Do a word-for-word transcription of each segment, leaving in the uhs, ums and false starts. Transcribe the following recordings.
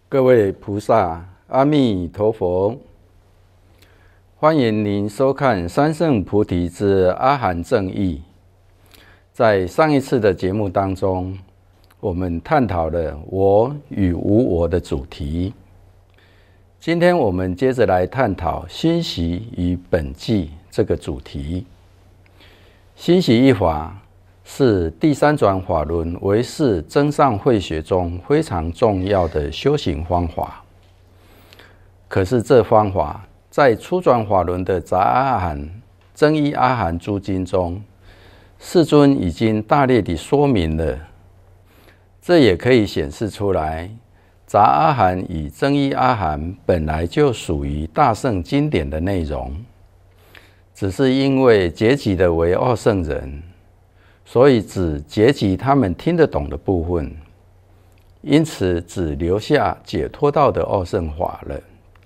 各位菩萨，阿弥陀佛！欢迎您收看《三圣菩提之阿含正义》。在上一次的节目当中，我们探讨了我与无我的主题。今天我们接着来探讨心习与本纪这个主题。心习一法是第三转法轮唯识增上慧学中非常重要的修行方法。可是这方法在初转法轮的杂阿含、增一阿含诸经中，世尊已经大略地说明了。这也可以显示出来，杂阿含与增一阿含本来就属于大乘经典的内容，只是因为结集的为二圣人，所以只结集他们听得懂的部分，因此只留下解脱道的二圣法了。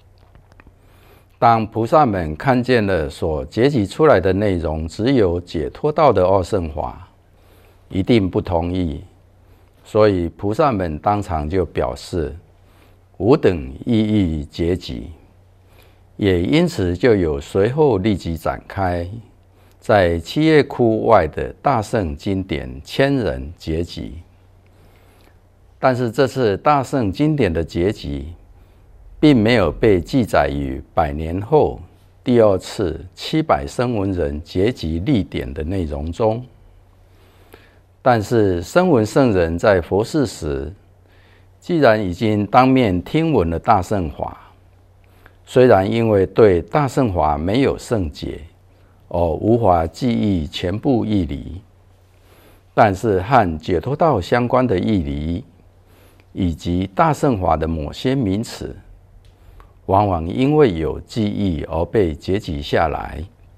当菩萨们看见了所结集出来的内容只有解脱道的二圣法，一定不同意，所以菩萨们当场就表示无等意义结集，也因此就有随后立即展开在七叶窟外的大乘经典千人结集。但是这次大乘经典的结集并没有被记载于百年后第二次七百声闻人结集立典的内容中。但是声闻圣人在佛世时，既然已经当面听闻了大乘法，虽然因为对大乘法没有圣解而无法记忆全部义理，但是和解脱道相关的义理以及大乘法的某些名词，往往因为有记忆而被结集下来。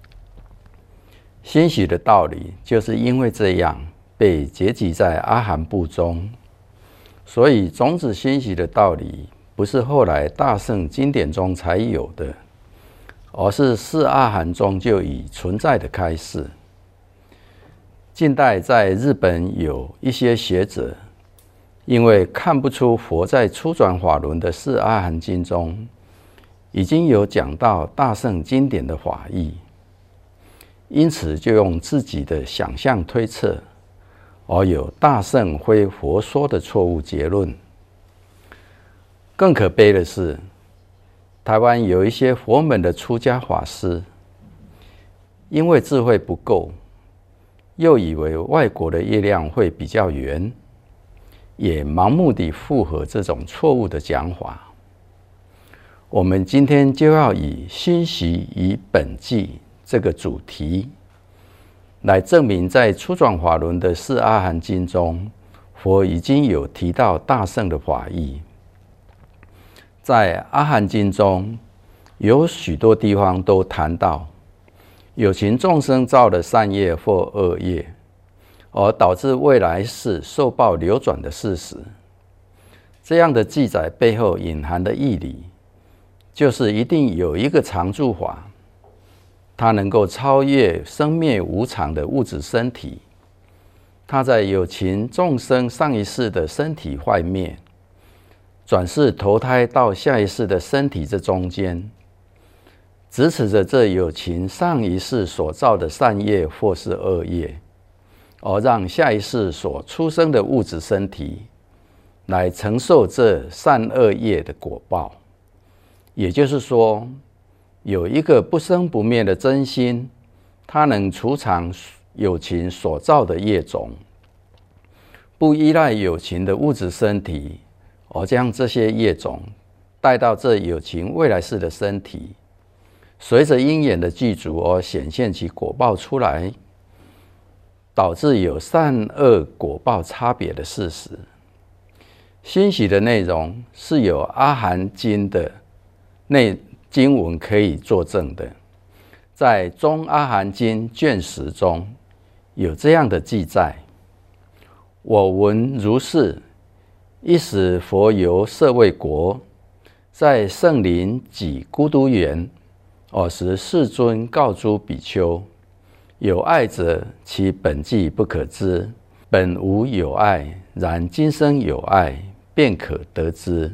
心习的道理就是因为这样被结集在阿含部中，所以种子心习的道理不是后来大乘经典中才有的，而是四阿含中就已存在的开示。近代在日本有一些学者，因为看不出佛在初转法轮的四阿含经中已经有讲到大乘经典的法义，因此就用自己的想象推测，而有大乘非佛说的错误结论。更可悲的是，台湾有一些佛门的出家法师，因为智慧不够，又以为外国的月亮会比较圆，也盲目地附和这种错误的讲法。我们今天就要以心习与本纪这个主题，来证明在初转法轮的四阿含经中，佛已经有提到大乘的法义。在阿含经中，有许多地方都谈到有情众生造的善业或恶业，而导致未来世受报流转的事实。这样的记载背后隐含的义理，就是一定有一个常住法，它能够超越生灭无常的物质身体，它在有情众生上一世的身体坏灭，转世投胎到下一世的身体这中间，支持着这有情上一世所造的善业或是恶业，而让下一世所出生的物质身体来承受这善恶业的果报。也就是说，有一个不生不灭的真心，它能储藏有情所造的业种，不依赖有情的物质身体，而将这些业种带到这有情未来世的身体，随着因缘的具足而显现其果报出来，导致有善恶果报差别的事实。心习的内容是有阿含经的内经文可以作证的。在中阿含经卷十中有这样的记载：我闻如是，一时佛游舍卫国，在圣林己孤独园，尔时世尊告诸比丘：有爱者，其本纪不可知；本无有爱，然今生有爱，便可得之。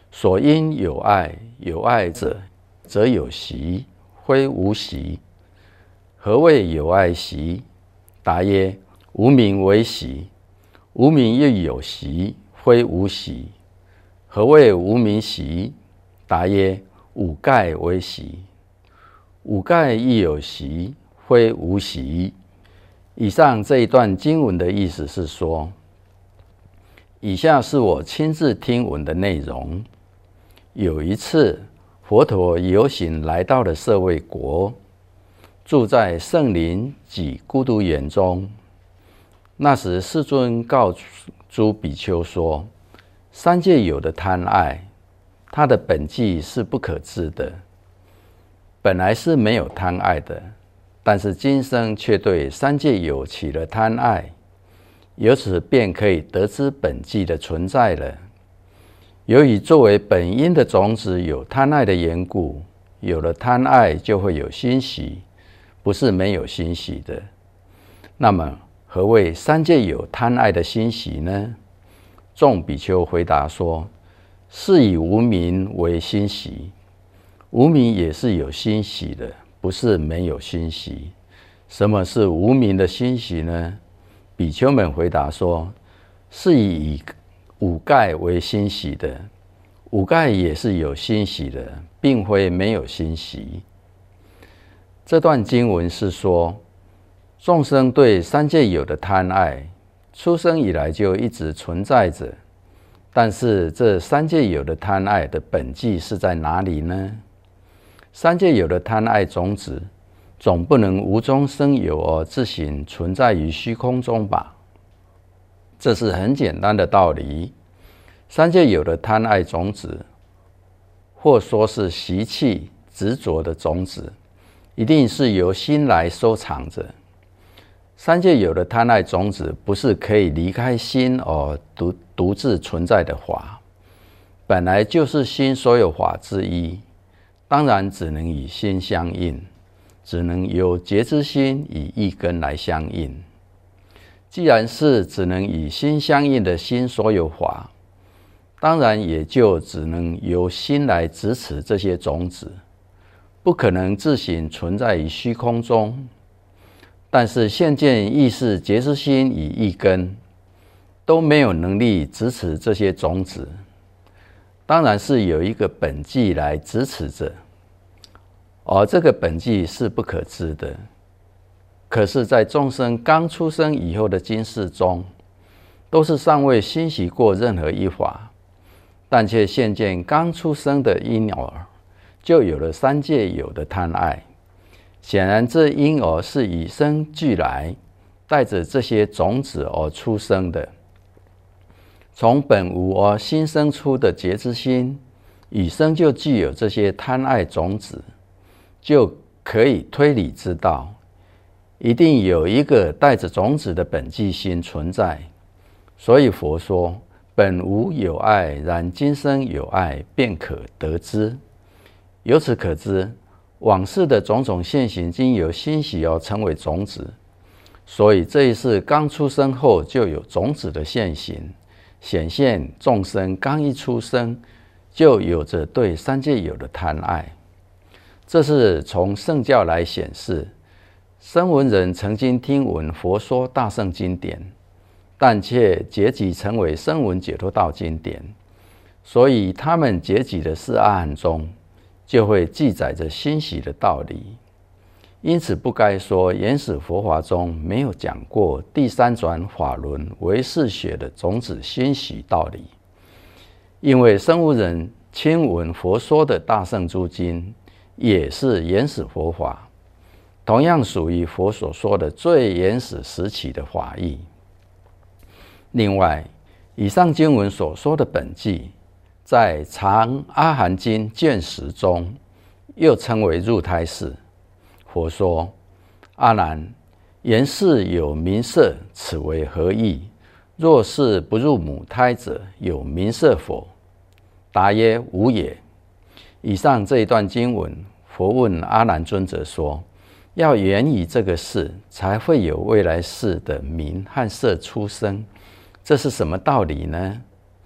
所因有爱，有爱者，则有习，非无习。何谓有爱习？答曰：无明为习，无明亦有习，非无习。何谓无明习？答曰：五盖为习，五盖亦有习，非无习。以上这一段经文的意思是说，以下是我亲自听闻的内容。有一次，佛陀游行来到了舍卫国，住在圣林及孤独园中。那时，世尊告诸比丘说：三界有的贪爱，它的本际是不可知的，本来是没有贪爱的，但是今生却对三界有起了贪爱，由此便可以得知本际的存在了。由于作为本因的种子有贪爱的缘故，有了贪爱就会有欣喜，不是没有欣喜的。那么何谓三界有贪爱的欣喜呢？众比丘回答说：是以无明为欣喜，无明也是有欣喜的，不是没有欣喜。什么是无明的欣喜呢？比丘们回答说：是以五盖为欣喜的，五盖也是有欣喜的，并非没有欣喜。这段经文是说，众生对三界有的贪爱，出生以来就一直存在着。但是这三界有的贪爱的本际是在哪里呢？三界有的贪爱种子，总不能无中生有而自行存在于虚空中吧？这是很简单的道理。三界有的贪爱种子，或说是习气执着的种子，一定是由心来收藏着。三界有的贪爱种子，不是可以离开心而独独自存在的法，本来就是心所有法之一，当然只能与心相应，只能由觉知心以一根来相应。既然是只能与心相应的心所有法，当然也就只能由心来支持这些种子，不可能自行存在于虚空中。但是现见意识觉知心与一根都没有能力支持这些种子，当然是有一个本际来支持着，而这个本际是不可知的。可是在众生刚出生以后的今世中，都是尚未欣喜过任何一法，但却现见刚出生的婴儿就有了三界有的贪爱。显然这婴儿是与生俱来，带着这些种子而出生的。从本无而新生出的觉知心，与生就具有这些贪爱种子，就可以推理知道，一定有一个带着种子的本际心存在。所以佛说，本无有爱，然今生有爱，便可得知。由此可知，往事的种种现行，经由欣喜而成为种子，所以这一世刚出生后就有种子的现行，显现众生刚一出生就有着对三界有的贪爱。这是从圣教来显示，声闻人曾经听闻佛说大乘经典，但却结集成为声闻解脱道经典，所以他们结集的四阿含中就会记载着欣喜的道理。因此不该说原始佛法中没有讲过第三转法轮唯识学的种子欣喜道理，因为声闻人亲闻佛说的大乘诸经也是原始佛法，同样属于佛所说的最原始时期的法义。另外，以上经文所说的本际，在《长阿含经》卷十中，又称为入胎识。佛说：阿难，言是有名色，此为何意？若是不入母胎者，有名色否？答曰：无也。以上这一段经文，佛问阿难尊者说：要缘以这个事，才会有未来世的名和色出生，这是什么道理呢？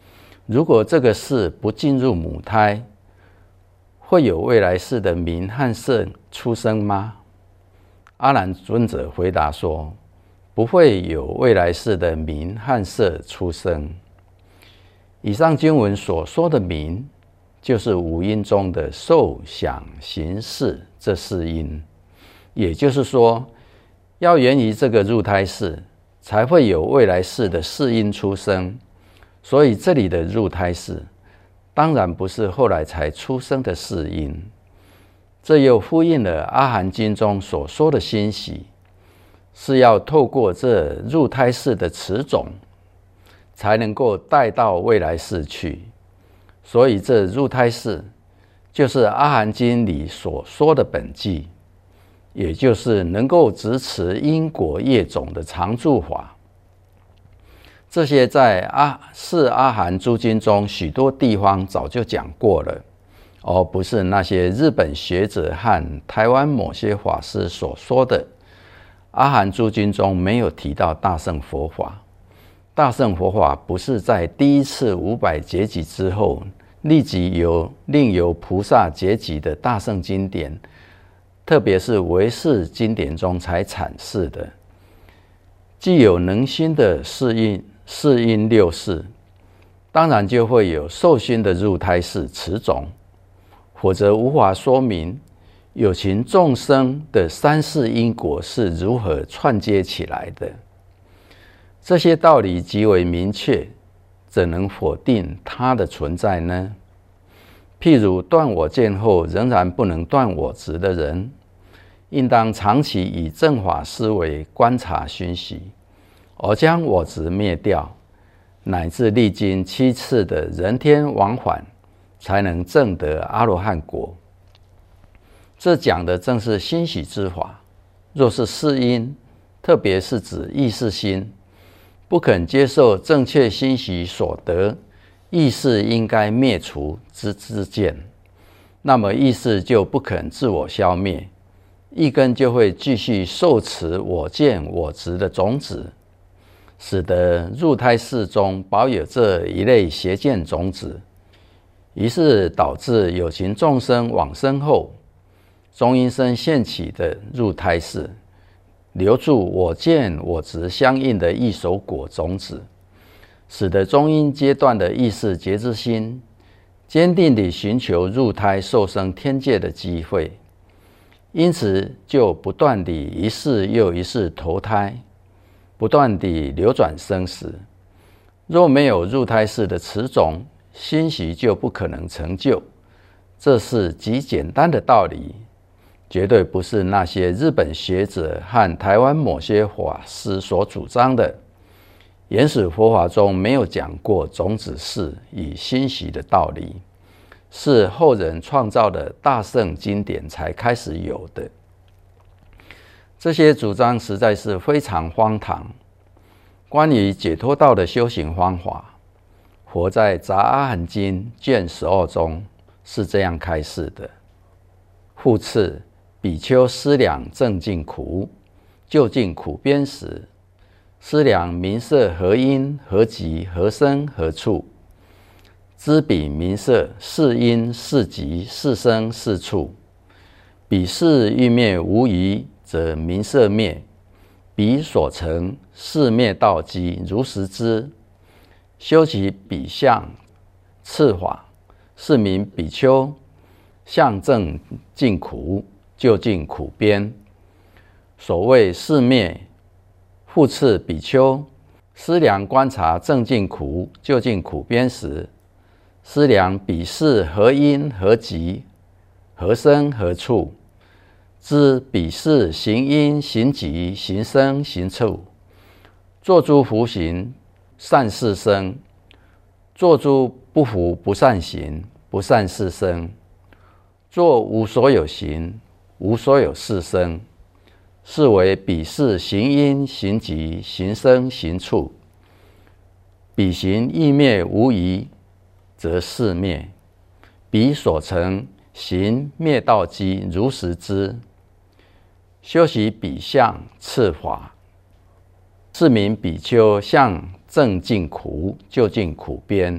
如果这个世不进入母胎，会有未来世的名和色出生吗？阿难尊者回答说，不会有未来世的名和色出生。以上经文所说的名，就是五阴中的受想行识这四阴，也就是说，要源于这个入胎世，才会有未来世的四阴出生。所以这里的入胎世，当然不是后来才出生的四阴。这又呼应了阿含经中所说的欣喜，是要透过这入胎世的此种，才能够带到未来世去。所以这入胎世就是阿含经里所说的本纪，也就是能够执持因果业种的常住法。这些在阿四阿含诸经中许多地方早就讲过了，而不是那些日本学者和台湾某些法师所说的阿含诸经中没有提到大乘佛法。大乘佛法不是在第一次五百劫集之后立即由另由菩萨结集的大乘经典，特别是唯识经典中才阐释的。既有能心的四因四因六识，当然就会有受心的入胎世此种，否则无法说明有情众生的三世因果是如何串接起来的。这些道理极为明确，怎能否定它的存在呢？譬如断我见后仍然不能断我执的人，应当长期以正法思维观察熏习，而将我执灭掉，乃至历经七次的人天往返，才能证得阿罗汉果。这讲的正是欣喜之法。若是四因，特别是指意识心，不肯接受正确欣喜所得意识应该灭除之知见，那么意识就不肯自我消灭，一根就会继续受持我见我执的种子，使得入胎世中保有这一类邪见种子，于是导致有情众生往生后，中阴身现起的入胎世，留住我见我执相应的异熟果种子，使得中阴阶段的意识觉知心坚定地寻求入胎受生天界的机会，因此就不断地一世又一世投胎，不断地流转生死。若没有入胎世的此种，欣喜就不可能成就。这是极简单的道理，绝对不是那些日本学者和台湾某些法师所主张的。原始佛法中没有讲过种子识与欣喜的道理，是后人创造的大乘经典才开始有的。这些主张实在是非常荒唐。关于解脱道的修行方法，佛在《杂阿含经》卷十二中是这样开示的：复次，比丘思量正境苦，究竟苦边时，思量名色何因何集何生何处，知彼名色是因是集是生是处，彼事欲灭无疑，则名色灭，彼所成是灭道机如实知，修其彼相次法，是名比丘相正尽苦，究竟苦边。所谓是灭，复次比丘思量观察正尽苦究竟苦边时，思量彼事何因何集何生何处，知彼事行因行集行生行处，作诸福行善事生，作诸不福不善行不善事生，作无所有行无所有事生，是为彼事行因行集行生行处。彼行亦灭无疑，则是灭，彼所成行灭道机如实知，修习彼相次法，是名比丘相正尽苦究竟苦边。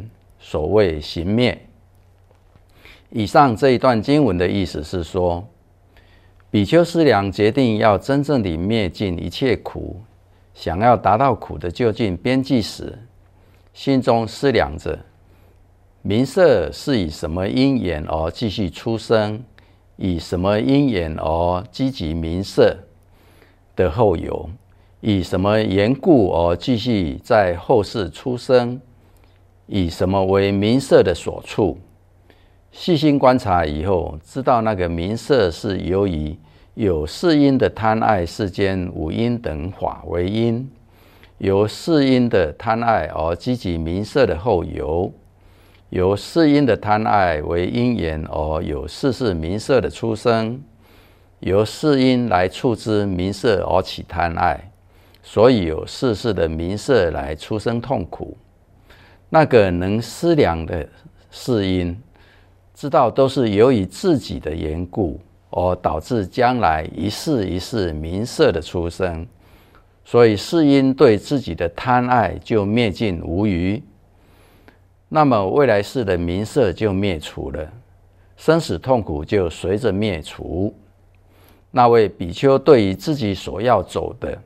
所谓行灭。以上这一段经文的意思是说，比丘思量决定要真正地灭尽一切苦，想要达到苦的究竟边际时，心中思量着名色是以什么因缘而继续出生，以什么因缘而积集名色的后有，以什么缘故而继续在后世出生，以什么为名色的所处。细心观察以后，知道那个名色是由于有四因的贪爱世间五因等法为因，由四因的贪爱而积集名色的后有，由四因的贪爱为因缘而有世世名色的出生，由四因来触知名色而起贪爱，所以有世世的名色来出生痛苦。那个能思量的四因，知道都是由于自己的缘故而导致将来一世一世名色的出生，所以四因对自己的贪爱就灭尽无余，那么未来世的名色就灭除了，生死痛苦就随着灭除。那位比丘对于自己所要走的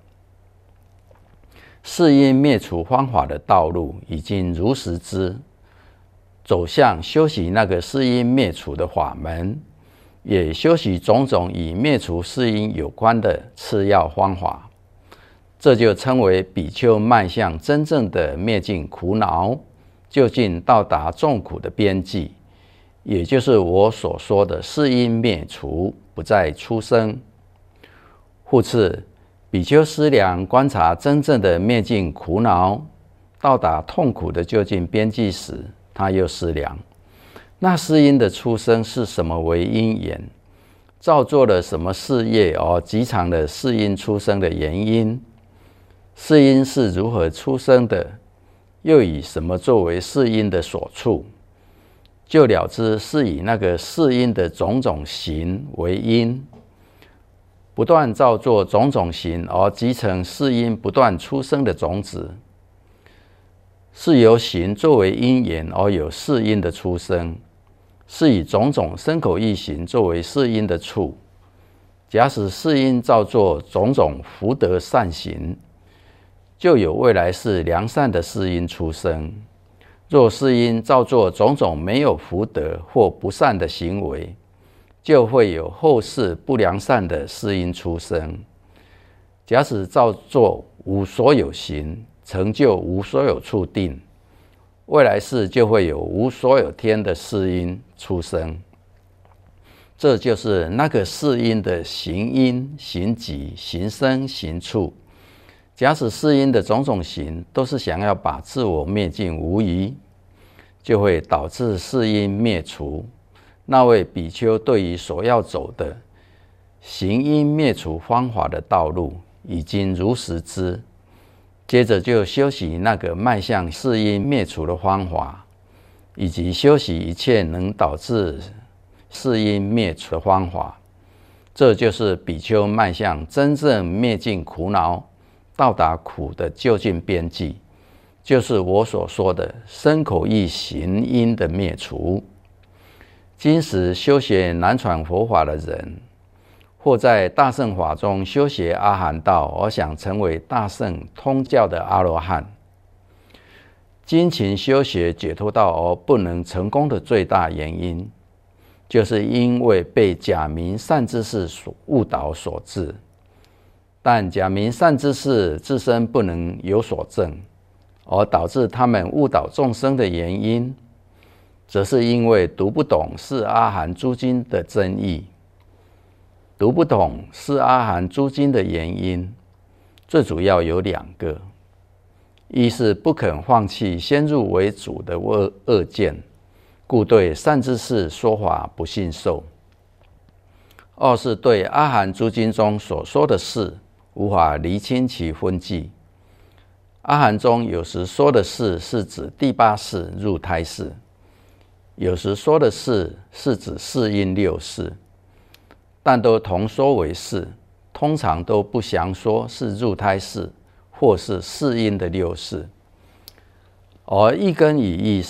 四因灭除方法的道路已经如实知，走向修习那个四因灭除的法门，也修习种种与灭除四因有关的次要方法，这就称为比丘迈向真正的灭尽苦恼，究竟到达众苦的边际，也就是我所说的四因灭除，不再出生。复次，比丘思量观察真正的灭尽苦恼，到达痛苦的究竟边际时，他又思量那四因的出生是什么为因缘，造作了什么事业而集藏了四因出生的原因，四因是如何出生的，又以什么作为四因的所处，就了知是以那个四因的种种行为因，不断造作种种行而集成四因不断出生的种子，是由行作为因缘而有四因的出生，是以种种身口意行作为四因的处。假使四因造作种种福德善行，就有未来世良善的四因出生；若四因造作种种没有福德或不善的行为，就会有后世不良善的四因出生。假使造作无所有行，成就无所有处定，未来世就会有无所有天的四因出生。这就是那个四因的行因、行集、行生、行处。假使四因的种种行都是想要把自我灭尽无疑，就会导致四因灭除。那位比丘对于所要走的行因灭除方法的道路已经如实知，接着就修习那个迈向四因灭除的方法，以及修习一切能导致四因灭除的方法。这就是比丘迈向真正灭尽苦恼，到达苦的究竟边际，就是我所说的身口意行因的灭除。今时修学南传佛法的人，或在大乘法中修学阿含道而想成为大乘通教的阿罗汉，精勤修学解脱道而不能成功的最大原因，就是因为被假名善知识所误导所致。但假名善知识自身不能有所证，而导致他们误导众生的原因，则是因为读不懂是阿含诸经的真义。读不懂是阿含诸经的原因，最主要有两个：一是不肯放弃先入为主的恶恶见，故对善知识说法不信受；二是对阿含诸经中所说的事无法厘清其分际。阿含中有时说的事是指第八世入胎世，有时说的事是指四因六世，但都同说为世，通常都不详说是入胎世或是四因的六世。而一根与意识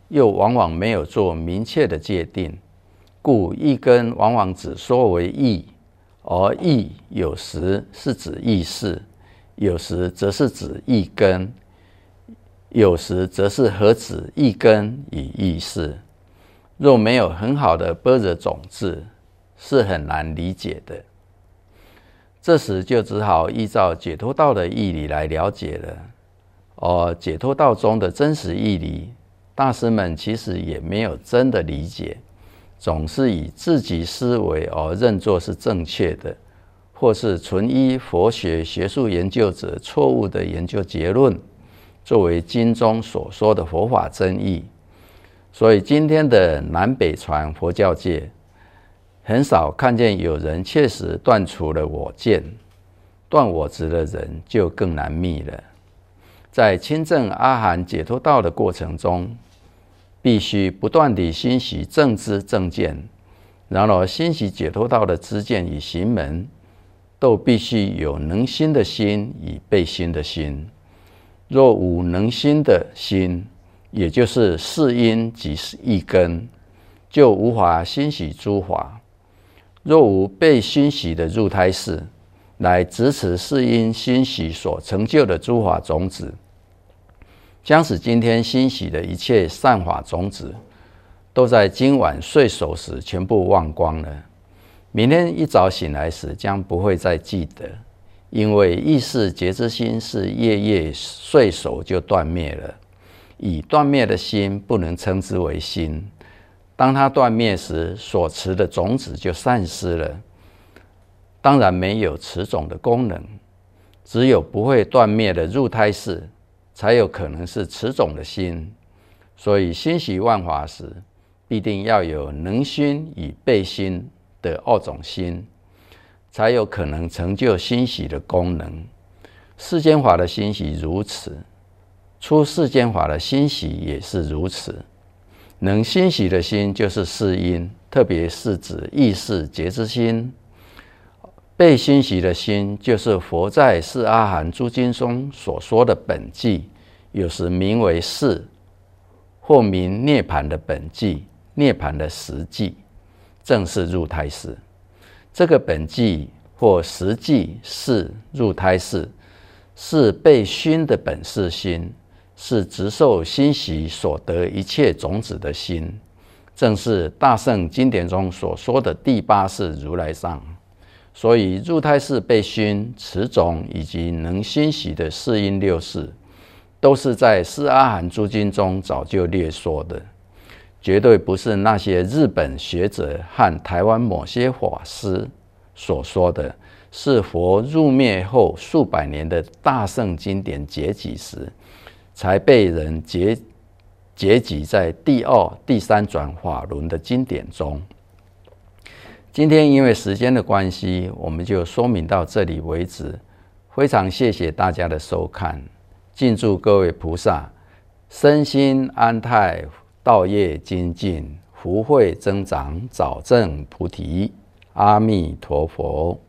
又往往没有做明确的界定，故一根往往只说为意，而意有时是指意识，有时则是指意根，有时则是合指意根与意识。若没有很好的般若种子，是很难理解的。这时就只好依照解脱道的义理来了解了。而解脱道中的真实义理，大师们其实也没有真的理解，总是以自己思维而认作是正确的，或是纯依佛学学术研究者错误的研究结论，作为经中所说的佛法真义。所以今天的南北传佛教界，很少看见有人确实断除了我见，断我执的人就更难觅了。在亲证阿含解脱道的过程中，必须不断地欣习正知正见，然而欣习解脱道的知见与行门，都必须有能心的心与被心的心。若无能心的心，也就是四因及一根，就无法欣习诸法。若无被欣习的入胎识来支持四因欣习所成就的诸法种子，将使今天欣习的一切善法种子，都在今晚睡熟时全部忘光了。明天一早醒来时，将不会再记得，因为意识觉知心是夜夜睡熟就断灭了。已断灭的心不能称之为心，当它断灭时，所持的种子就散失了，当然没有持种的功能。只有不会断灭的入胎识，才有可能是持种的心。所以欣习万法时，必定要有能心与被心的二种心，才有可能成就欣习的功能。世间法的欣习如此，出世间法的欣习也是如此。能欣习的心就是四因，特别是指意识觉知心。被欣习的心就是佛在四阿含诸经中所说的本际，有时名为事，或名涅槃的本际、涅槃的实际，正是入胎识。这个本际或实际是入胎识，是被熏的本事心，是直受欣习所得一切种子的心，正是大乘经典中所说的第八识如来藏。所以入胎识被熏、持种以及能欣习的四因六识，都是在四阿含诸经中早就列说的，绝对不是那些日本学者和台湾某些法师所说的，是佛入灭后数百年的大乘经典结集时，才被人结结集在第二、第三转法轮的经典中。今天因为时间的关系，我们就说明到这里为止。非常谢谢大家的收看，敬祝各位菩萨身心安泰，道业精进，福慧增长，早证菩提。阿弥陀佛。